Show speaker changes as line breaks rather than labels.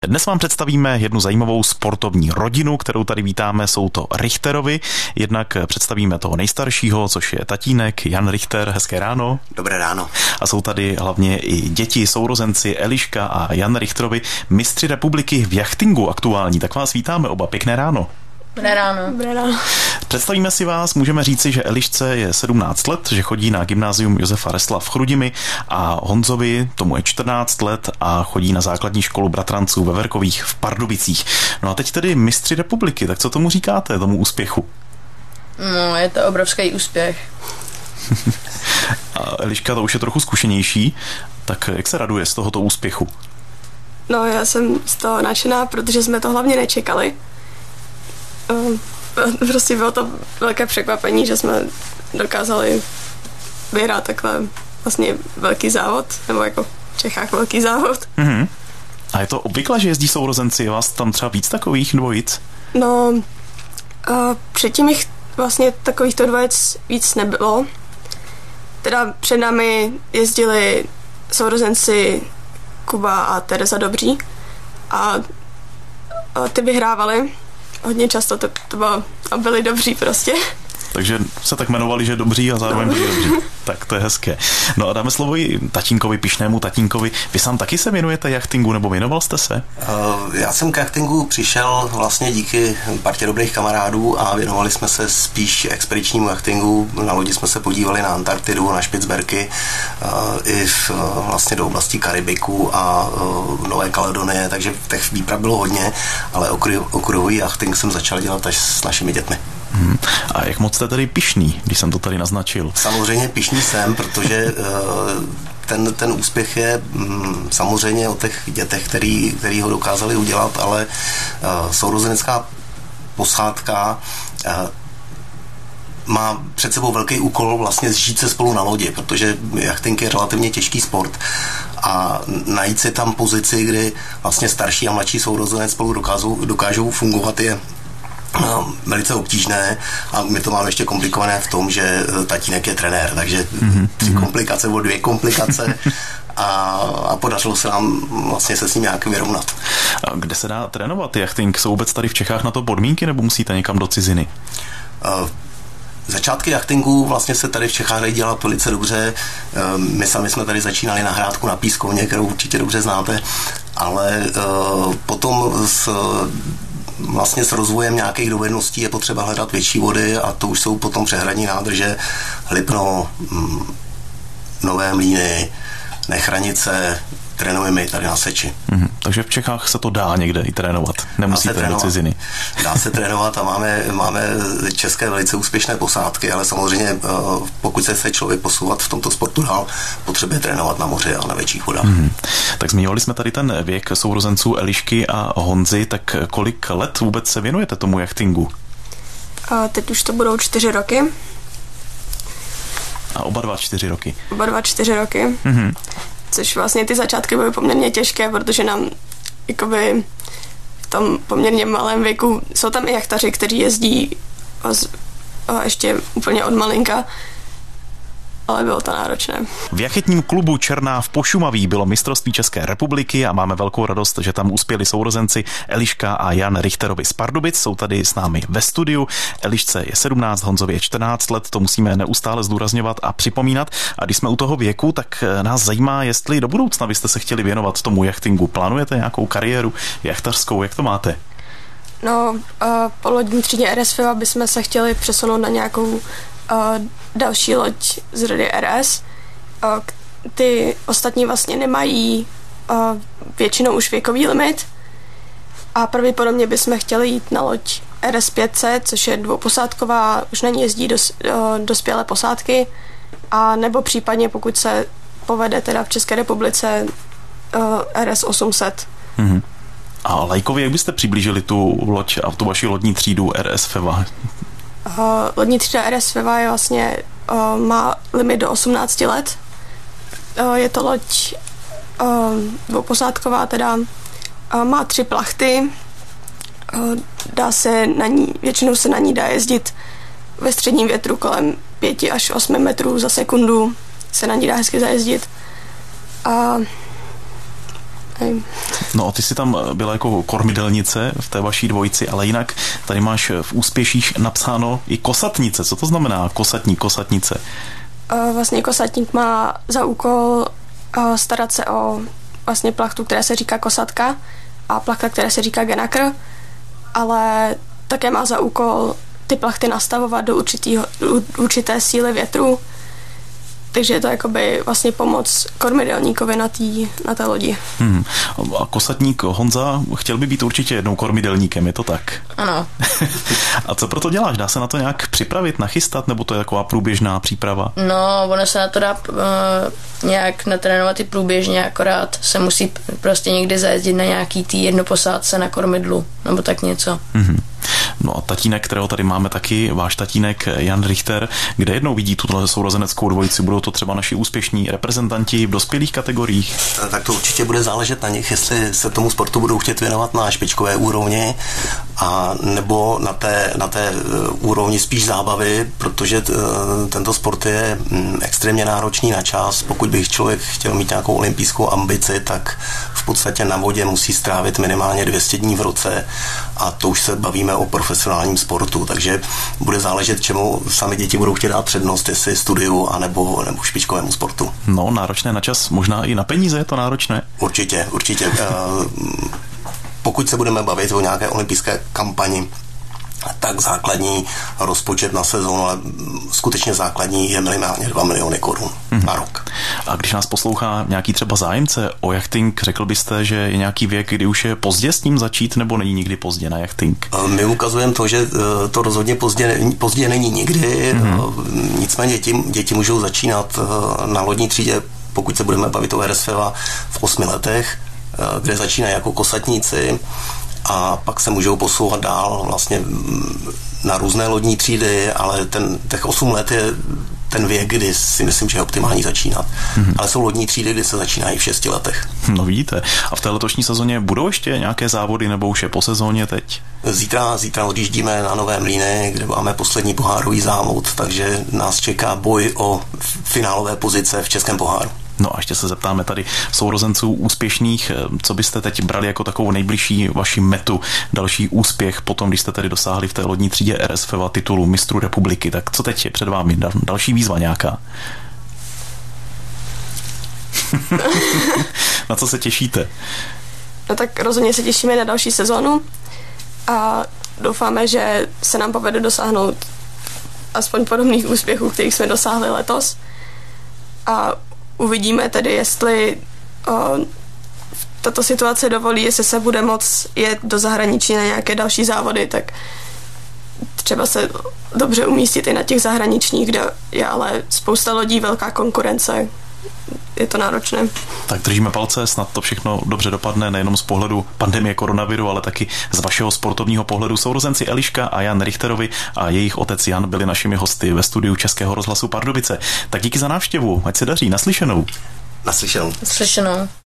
Dnes vám představíme jednu zajímavou sportovní rodinu, kterou tady vítáme, jsou to Richterovi. Jednak představíme toho nejstaršího, což je tatínek Jan Richter. Hezké ráno.
Dobré ráno.
A jsou tady hlavně i děti, sourozenci Eliška a Jan Richterovi, mistři republiky v jachtingu aktuální. Tak vás vítáme oba. Pěkné ráno.
Dobré ráno.
Dobré ráno.
Představíme si vás, můžeme říci, že Elišce je 17 let, že chodí na gymnázium Josefa Resla v Chrudimi a Honzovi, tomu je 14 let a chodí na základní školu bratranců ve Verkových v Pardubicích. No a teď tedy mistři republiky, tak co tomu říkáte, tomu úspěchu?
No, je to obrovský úspěch.
A Eliška to už je trochu zkušenější, tak jak se raduje z tohoto úspěchu?
No, já jsem z toho nadšená, protože jsme to hlavně nečekali. Prostě bylo to velké překvapení, že jsme dokázali vyhrát takhle vlastně velký závod, nebo jako v Čechách velký závod.
Mm-hmm. A je to obvykle, že jezdí sourozenci? Je vás tam třeba víc takových dvojic?
No, předtím jich vlastně takovýchto dvojic víc nebylo. Teda před námi jezdili sourozenci Kuba a Tereza Dobří a ty vyhrávali. Hodně často to bylo, a byli dobří prostě.
Takže se tak jmenovali, že dobří a zároveň byli dobří. Tak to je hezké. No a dáme slovo i tatínkovi, pyšnému tatínkovi. Vy sám taky se věnujete jachtingu, nebo věnoval jste se?
Já jsem k jachtingu přišel vlastně díky partě dobrých kamarádů a věnovali jsme se spíš expedičnímu jachtingu. Na lodi jsme se podívali na Antarktidu, na Špicberky, i vlastně do oblasti Karibiku a Nové Kaledonie, takže těch výprav bylo hodně, ale okruhový jachting jsem začal dělat až s našimi dětmi.
A jak moc jste tedy pyšný, když jsem to tady naznačil?
Samozřejmě pyšný jsem, protože ten úspěch je samozřejmě o těch dětech, který ho dokázali udělat, ale sourozenecká posádka má před sebou velký úkol vlastně zžít se spolu na lodi, protože jachting je relativně těžký sport a najít si tam pozici, kdy vlastně starší a mladší sourozenec spolu dokážou fungovat, je velice obtížné a my to máme ještě komplikované v tom, že tatínek je trenér, takže 3 komplikace nebo 2 komplikace a podařilo se nám vlastně se s ním nějak vyrovnat.
A kde se dá trénovat jachting? Jsou vůbec tady v Čechách na to podmínky nebo musíte někam do ciziny?
Začátky jachtingu vlastně se tady v Čechách dají dělat velice dobře. My sami jsme tady začínali na Hrádku na Pískovně, kterou určitě dobře znáte, ale potom vlastně s rozvojem nějakých dovedností je potřeba hledat větší vody a to už jsou potom přehradní nádrže Lipno, Nové Mlýny, Nechranice, trénujeme tady na Seči.
Takže v Čechách se to dá někde i trénovat, nemusíte do ciziny.
Dá se trénovat a máme české velice úspěšné posádky, ale samozřejmě pokud se chce člověk posouvat v tomto sportu dál, potřebuje trénovat na moři a na větších vodách.
Tak zmiňovali jsme tady ten věk sourozenců Elišky a Honzy, tak kolik let vůbec se věnujete tomu jachtingu?
Teď už to budou 4 roky.
A oba dva 4 roky?
Oba dva 4 roky. Což vlastně ty začátky byly poměrně těžké, protože nám jakoby v tom poměrně malém věku jsou tam i jachtaři, kteří jezdí ještě úplně od malinka, ale bylo to náročné.
V jachetním klubu Černá v Pošumaví bylo mistrovství České republiky a máme velkou radost, že tam uspěli sourozenci Eliška a Jan Richterovi z Pardubic. Jsou tady s námi ve studiu. Elišce je 17, Honzovi je 14 let, to musíme neustále zdůrazňovat a připomínat. A když jsme u toho věku, tak nás zajímá, jestli do budoucna byste se chtěli věnovat tomu jachtingu. Plánujete nějakou kariéru jachtařskou, jak to máte?
No, po lodní třídě RSFIVA bychom se chtěli přesunout na nějakou další loď z rady RS. Ty ostatní vlastně nemají většinou už věkový limit a pravděpodobně bychom chtěli jít na loď RS5C, což je dvouposádková, už na ní jezdí dospělé posádky, a nebo případně, pokud se povede teda v České republice, RS800.
A lajkově, jak byste přiblížili tu loď a tu vaši lodní třídu RSFIVA?
Lodní třída RSFIVA je vlastně, má limit do 18 let. Je to loď dvouposádková, teda má 3 plachty. Dá se na ní, většinou se na ní dá jezdit ve středním větru kolem 5 až 8 metrů za sekundu. Se na ní dá hezky zajezdit. A Hej.
No a ty jsi tam byla jako kormidelnice v té vaší dvojici, ale jinak tady máš v úspěších napsáno i kosatnice. Co to znamená kosatnice?
Vlastně kosatník má za úkol starat se o vlastně plachtu, která se říká kosatka, a plachta, která se říká genakr, ale také má za úkol ty plachty nastavovat do určité síly větru, takže je to jakoby vlastně pomoc kormidelníkovi na té lodi.
A kosatník Honza chtěl by být určitě jednou kormidelníkem, je to tak?
Ano.
A co proto děláš? Dá se na to nějak připravit, nachystat, nebo to je taková průběžná příprava?
No, ono se na to dá nějak natrénovat i průběžně, akorát se musí prostě někdy zajezdit na nějaký tý jednoposádce na kormidlu, nebo tak něco.
No a tatínek, kterého tady máme taky, váš tatínek Jan Richter, kde jednou vidí tuto sourozeneckou dvojici? Budou to třeba naši úspěšní reprezentanti v dospělých kategoriích?
Tak to určitě bude záležet na nich, jestli se tomu sportu budou chtět věnovat na špičkové úrovni a nebo na té úrovni spíš zábavy, protože tento sport je extrémně náročný na čas. Pokud bych člověk chtěl mít nějakou olympijskou ambici, tak v podstatě na vodě musí strávit minimálně 200 dní v roce a to už se bavíme o profesionálním sportu, takže bude záležet, čemu sami děti budou chtět dát přednost, jestli studiu anebo špičkovému sportu.
No, náročné na čas, možná i na peníze je to náročné?
Určitě. Pokud se budeme bavit o nějaké olympijské kampani, tak základní rozpočet na sezónu, ale skutečně základní je minimálně 2 miliony korun na rok.
A když nás poslouchá nějaký třeba zájemce o jachting, řekl byste, že je nějaký věk, kdy už je pozdě s tím začít, nebo není nikdy pozdě na jachting?
My ukazujeme to, že to rozhodně pozdě není nikdy. Nicméně děti můžou začínat na lodní třídě, pokud se budeme bavit o RSFEVA, v 8 letech, kde začínají jako kosatníci, a pak se můžou posouvat dál vlastně na různé lodní třídy, ale těch 8 let je ten věk, kdy si myslím, že je optimální začínat. Ale jsou lodní třídy, kdy se začínají v 6 letech.
No vidíte. A v té letošní sezóně budou ještě nějaké závody, nebo už je po sezóně teď?
Zítra odjíždíme na Nové Mlýny, kde máme poslední pohárový závod, takže nás čeká boj o finálové pozice v Českém poháru.
No a ještě se zeptáme tady sourozenců úspěšných, co byste teď brali jako takovou nejbližší vaši metu, další úspěch potom, když jste tedy dosáhli v té lodní třídě RSFEVA titulu mistru republiky, tak co teď je před vámi? Další výzva nějaká? Na co se těšíte?
No tak rozhodně se těšíme na další sezónu a doufáme, že se nám povede dosáhnout aspoň podobných úspěchů, kterých jsme dosáhli letos, a uvidíme tedy, jestli tato situace dovolí, jestli se bude moct jet do zahraničí na nějaké další závody, tak třeba se dobře umístit i na těch zahraničních, kde je ale spousta lodí, velká konkurence. Je to náročné.
Tak držíme palce, snad to všechno dobře dopadne, nejenom z pohledu pandemie koronaviru, ale taky z vašeho sportovního pohledu. Sourozenci Eliška a Jan Richterovi a jejich otec Jan byli našimi hosty ve studiu Českého rozhlasu Pardubice. Tak díky za návštěvu, ať se daří, naslyšenou.
Naslyšenou.
Slyšenou.